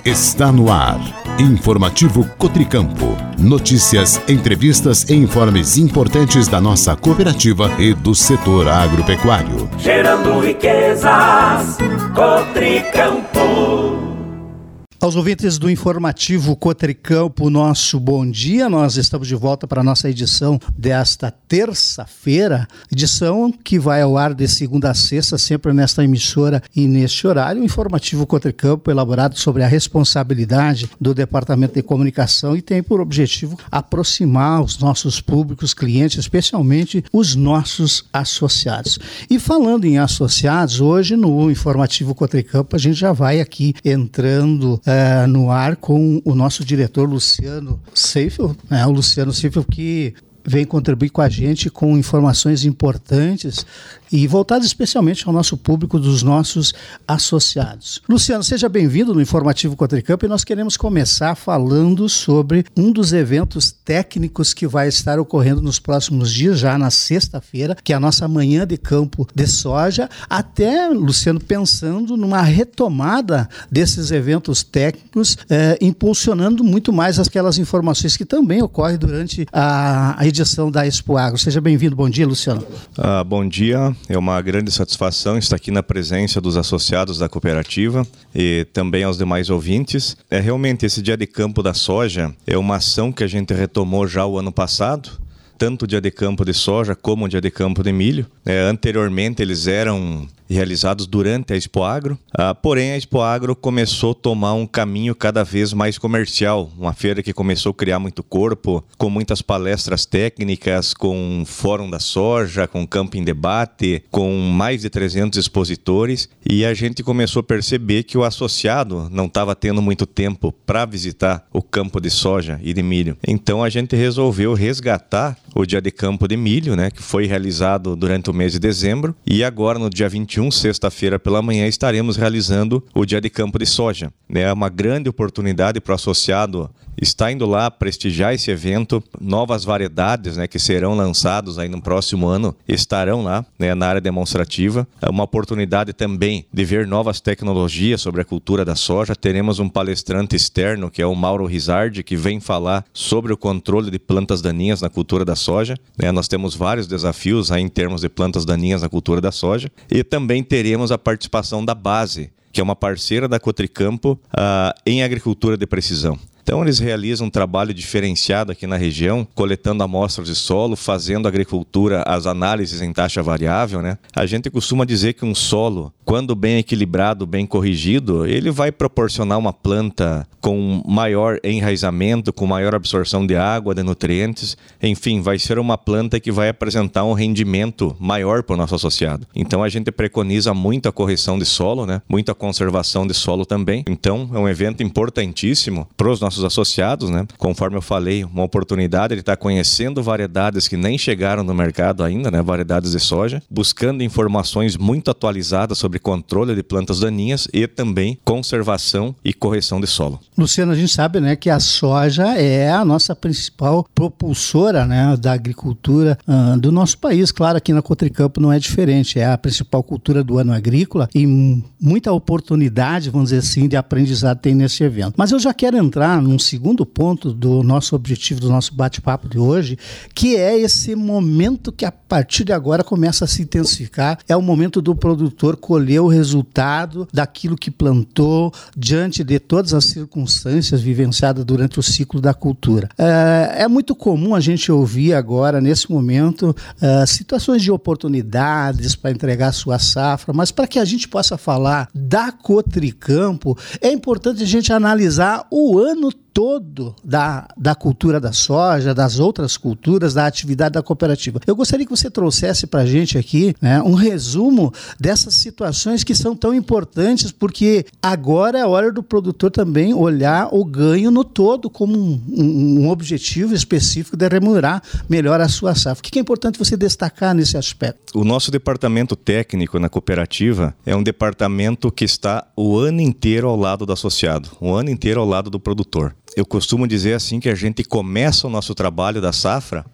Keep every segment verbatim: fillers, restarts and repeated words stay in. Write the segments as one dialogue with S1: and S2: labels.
S1: Está no ar. Informativo Cotricampo. Notícias, entrevistas e informes importantes da nossa cooperativa e do setor agropecuário.
S2: Gerando riquezas, Cotricampo.
S3: Aos ouvintes do Informativo Cotricampo, nosso bom dia. Nós estamos de volta para a nossa edição desta terça-feira, edição que vai ao ar de segunda a sexta, sempre nesta emissora e neste horário. O Informativo Cotricampo, elaborado sobre a responsabilidade do Departamento de Comunicação e tem por objetivo aproximar os nossos públicos clientes, especialmente os nossos associados. E falando em associados, hoje no Informativo Cotricampo a gente já vai aqui entrando Uh, no ar com o nosso diretor Luciano Seifel, né? O Luciano Seifel que vem contribuir com a gente com informações importantes e voltadas especialmente ao nosso público dos nossos associados. Luciano, seja bem-vindo no Informativo Cotricampo e nós queremos começar falando sobre um dos eventos técnicos que vai estar ocorrendo nos próximos dias, já na sexta-feira, que é a nossa manhã de campo de soja, até, Luciano, pensando numa retomada desses eventos técnicos, eh, impulsionando muito mais aquelas informações que também ocorrem durante a, a edição da Expo Agro. Seja bem-vindo. Bom dia, Luciano.
S4: Ah, bom dia. É uma grande satisfação estar aqui na presença dos associados da cooperativa e também aos demais ouvintes. É realmente esse dia de campo da soja é uma ação que a gente retomou já o ano passado, tanto o dia de campo de soja como o dia de campo de milho. É, anteriormente eles eram realizados durante a Expo Agro, ah, porém a Expo Agro começou a tomar um caminho cada vez mais comercial, uma feira que começou a criar muito corpo, com muitas palestras técnicas, com fórum da soja, com campo em debate, com mais de trezentos expositores, e a gente começou a perceber que o associado não estava tendo muito tempo para visitar o campo de soja e de milho. Então a gente resolveu resgatar o dia de campo de milho, né, que foi realizado durante o mês de dezembro, e agora no dia vinte e um, sexta-feira pela manhã, estaremos realizando o dia de campo de soja. É uma grande oportunidade para o associado estar indo lá prestigiar esse evento. Novas variedades, né, que serão lançados aí no próximo ano estarão lá, né, na área demonstrativa. É uma oportunidade também de ver novas tecnologias sobre a cultura da soja. Teremos um palestrante externo, que é o Mauro Rizardi, que vem falar sobre o controle de plantas daninhas na cultura da soja. Né, nós temos vários desafios aí em termos de plantas daninhas na cultura da soja. E também teremos a participação da Base, que é uma parceira da Cotricampo uh, em agricultura de precisão. Então eles realizam um trabalho diferenciado aqui na região, coletando amostras de solo, fazendo agricultura, as análises em taxa variável, né? A gente costuma dizer que um solo, quando bem equilibrado, bem corrigido, ele vai proporcionar uma planta com maior enraizamento, com maior absorção de água, de nutrientes, enfim, vai ser uma planta que vai apresentar um rendimento maior para o nosso associado. Então a gente preconiza muito a correção de solo, né? Muita conservação de solo também. Então é um evento importantíssimo para os nossos associados, né? Conforme eu falei, uma oportunidade de estar conhecendo variedades que nem chegaram no mercado ainda, né? Variedades de soja, buscando informações muito atualizadas sobre controle de plantas daninhas e também conservação e correção de solo.
S3: Luciano, a gente sabe, né, que a soja é a nossa principal propulsora, né, da agricultura uh, do nosso país. Claro, aqui na Cotricampo não é diferente, é a principal cultura do ano agrícola e muita oportunidade, vamos dizer assim, de aprendizado tem nesse evento. Mas eu já quero entrar num segundo ponto do nosso objetivo, do nosso bate-papo de hoje, que é esse momento que a partir de agora começa a se intensificar. É o momento do produtor colher o resultado daquilo que plantou diante de todas as circunstâncias vivenciadas durante o ciclo da cultura. É, é muito comum a gente ouvir agora, nesse momento, é, situações de oportunidades para entregar a sua safra, mas para que a gente possa falar da Cotricampo, é importante a gente analisar o ano todo da, da cultura da soja, das outras culturas, da atividade da cooperativa. Eu gostaria que você trouxesse para a gente aqui, né, um resumo dessas situações que são tão importantes, porque agora é a hora do produtor também olhar o ganho no todo como um, um, um objetivo específico de remunerar melhor a sua safra. O que é importante você destacar nesse aspecto?
S4: O nosso departamento técnico na cooperativa é um departamento que está o ano inteiro ao lado do associado, o ano inteiro ao lado do produtor. Eu costumo dizer assim que a gente começa o nosso trabalho da safra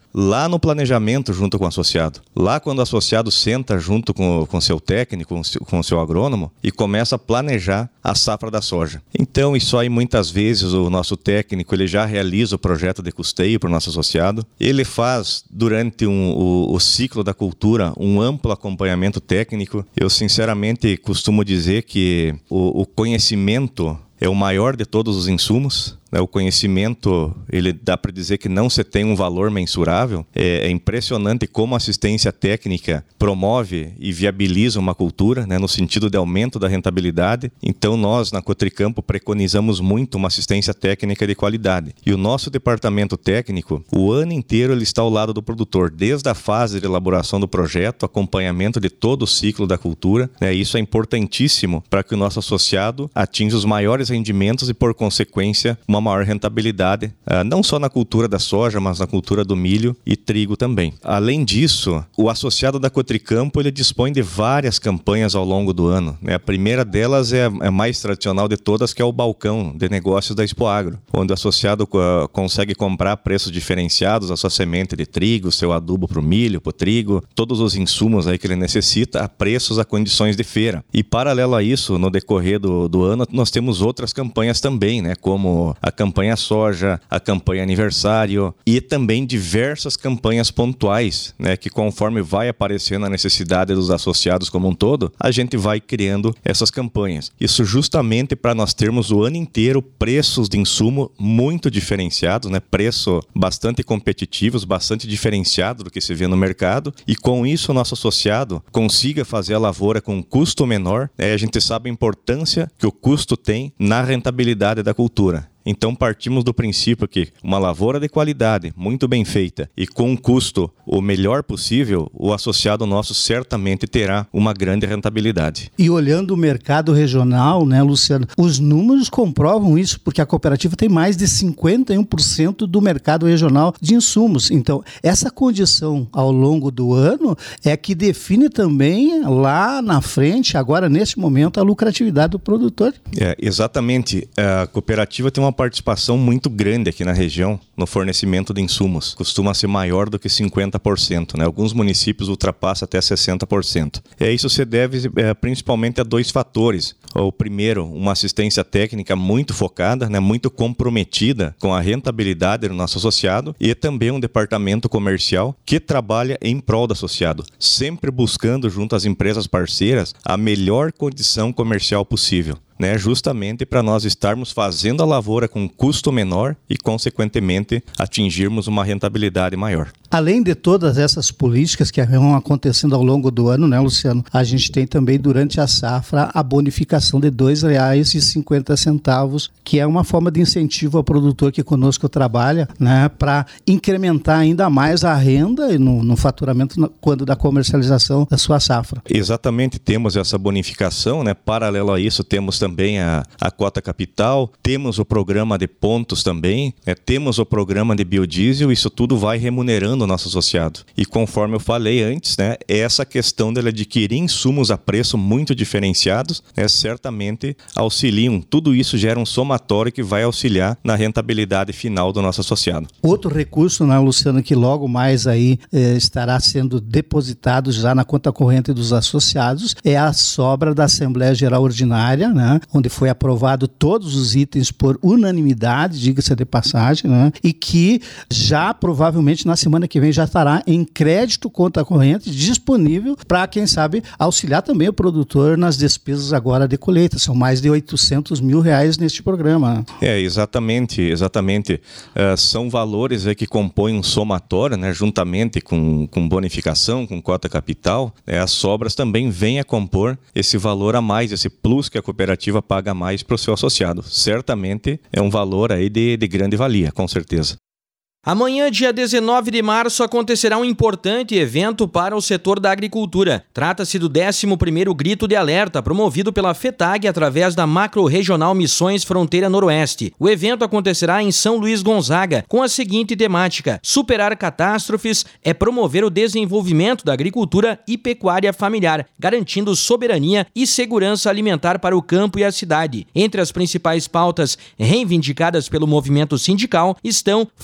S4: lá no planejamento junto com o associado. Lá quando o associado senta junto com o seu técnico, com o seu agrônomo e começa a planejar a safra da soja. Então, isso aí muitas vezes o nosso técnico ele já realiza o projeto de custeio para o nosso associado. Ele faz durante um, o, o ciclo da cultura um amplo acompanhamento técnico. Eu sinceramente costumo dizer que o, o conhecimento é o maior de todos os insumos. O conhecimento, ele dá para dizer que não se tem um valor mensurável. É, é impressionante como a assistência técnica promove e viabiliza uma cultura, né, no sentido de aumento da rentabilidade. Então nós, na Cotricampo, preconizamos muito uma assistência técnica de qualidade. E o nosso departamento técnico, o ano inteiro ele está ao lado do produtor, desde a fase de elaboração do projeto, acompanhamento de todo o ciclo da cultura. Né, isso é importantíssimo para que o nosso associado atinja os maiores rendimentos e, por consequência, uma maior rentabilidade, não só na cultura da soja, mas na cultura do milho e trigo também. Além disso, o associado da Cotricampo ele dispõe de várias campanhas ao longo do ano. A primeira delas é a mais tradicional de todas, que é o balcão de negócios da Expoagro, onde o associado consegue comprar a preços diferenciados a sua semente de trigo, seu adubo para o milho, para o trigo, todos os insumos aí que ele necessita a preços a condições de feira. E paralelo a isso, no decorrer do, do ano, nós temos outras campanhas também, né, como a campanha soja, a campanha aniversário e também diversas campanhas pontuais, né, que conforme vai aparecendo a necessidade dos associados como um todo, a gente vai criando essas campanhas. Isso justamente para nós termos o ano inteiro preços de insumo muito diferenciados, né, preço bastante competitivos, bastante diferenciado do que se vê no mercado, e com isso o nosso associado consiga fazer a lavoura com um custo menor. Né, a gente sabe a importância que o custo tem na rentabilidade da cultura. Então partimos do princípio que uma lavoura de qualidade, muito bem feita e com um custo o melhor possível, o associado nosso certamente terá uma grande rentabilidade.
S3: E olhando o mercado regional, né, Luciano, os números comprovam isso, porque a cooperativa tem mais de cinquenta e um por cento do mercado regional de insumos. Então, essa condição ao longo do ano é que define também lá na frente, agora neste momento, a lucratividade do produtor.
S4: É, exatamente. A cooperativa tem uma participação muito grande aqui na região no fornecimento de insumos. Costuma ser maior do que cinquenta por cento, né? Alguns municípios ultrapassam até sessenta por cento. É, isso se deve é, principalmente a dois fatores. O primeiro, uma assistência técnica muito focada, né? Muito comprometida com a rentabilidade do nosso associado, e também um departamento comercial que trabalha em prol do associado, sempre buscando junto às empresas parceiras a melhor condição comercial possível. Né, justamente para nós estarmos fazendo a lavoura com um custo menor e, consequentemente, atingirmos uma rentabilidade maior.
S3: Além de todas essas políticas que vão acontecendo ao longo do ano, né, Luciano, a gente tem também durante a safra a bonificação de dois reais e cinquenta centavos, que é uma forma de incentivo ao produtor que conosco trabalha, né, para incrementar ainda mais a renda no, no faturamento no, quando da comercialização da sua safra.
S4: Exatamente, temos essa bonificação, né, paralelo a isso temos também também a, a cota capital, temos o programa de pontos também, né? Temos o programa de biodiesel, isso tudo vai remunerando o nosso associado. E conforme eu falei antes, né, essa questão dele adquirir insumos a preço muito diferenciados, né, certamente auxiliam. Tudo isso gera um somatório que vai auxiliar na rentabilidade final do nosso associado.
S3: Outro recurso, né, Luciano, que logo mais aí eh, estará sendo depositado já na conta corrente dos associados, é a sobra da Assembleia Geral Ordinária, né, onde foi aprovado todos os itens por unanimidade, diga-se de passagem, né? E que já provavelmente na semana que vem já estará em crédito conta corrente disponível para, quem sabe, auxiliar também o produtor nas despesas agora de colheita. São mais de oitocentos mil reais neste programa.
S4: É, exatamente, exatamente. Uh, são valores aí que compõem um somatório, né? Juntamente com, com bonificação, com cota capital, né? As sobras também vêm a compor esse valor a mais, esse plus que a cooperativa paga mais para o seu associado. Certamente é um valor aí de, de grande valia, com certeza.
S5: Amanhã, dia dezenove de março, acontecerá um importante evento para o setor da agricultura. Trata-se do décimo primeiro Grito de Alerta, promovido pela FETAG através da Macro-Regional Missões Fronteira Noroeste. O evento acontecerá em São Luís Gonzaga, com a seguinte temática: superar catástrofes é promover o desenvolvimento da agricultura e pecuária familiar, garantindo soberania e segurança alimentar para o campo e a cidade. Entre as principais pautas reivindicadas pelo movimento sindical estão Fundo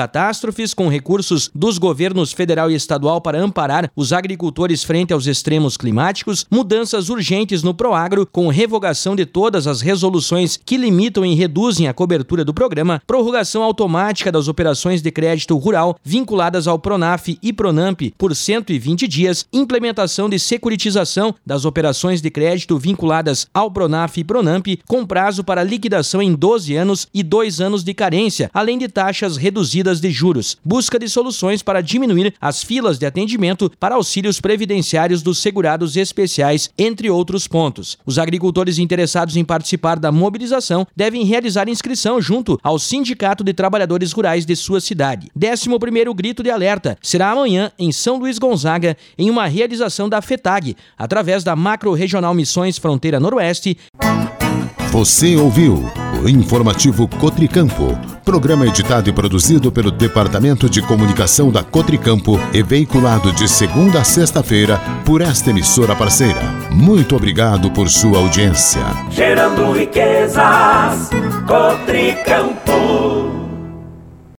S5: catástrofes com recursos dos governos federal e estadual para amparar os agricultores frente aos extremos climáticos, mudanças urgentes no Proagro com revogação de todas as resoluções que limitam e reduzem a cobertura do programa, prorrogação automática das operações de crédito rural vinculadas ao Pronaf e Pronamp por cento e vinte dias, implementação de securitização das operações de crédito vinculadas ao Pronaf e Pronamp com prazo para liquidação em doze anos e dois anos de carência, além de taxas reduzidas de juros. Busca de soluções para diminuir as filas de atendimento para auxílios previdenciários dos segurados especiais, entre outros pontos. Os agricultores interessados em participar da mobilização devem realizar inscrição junto ao Sindicato de Trabalhadores Rurais de sua cidade. décimo primeiro Grito de Alerta será amanhã em São Luís Gonzaga, em uma realização da FETAG, através da Macro Regional Missões Fronteira Noroeste.
S1: Você ouviu o Informativo Cotricampo, programa editado e produzido pelo Departamento de Comunicação da Cotricampo e veiculado de segunda a sexta-feira por esta emissora parceira. Muito obrigado por sua audiência.
S2: Gerando riquezas, Cotricampo.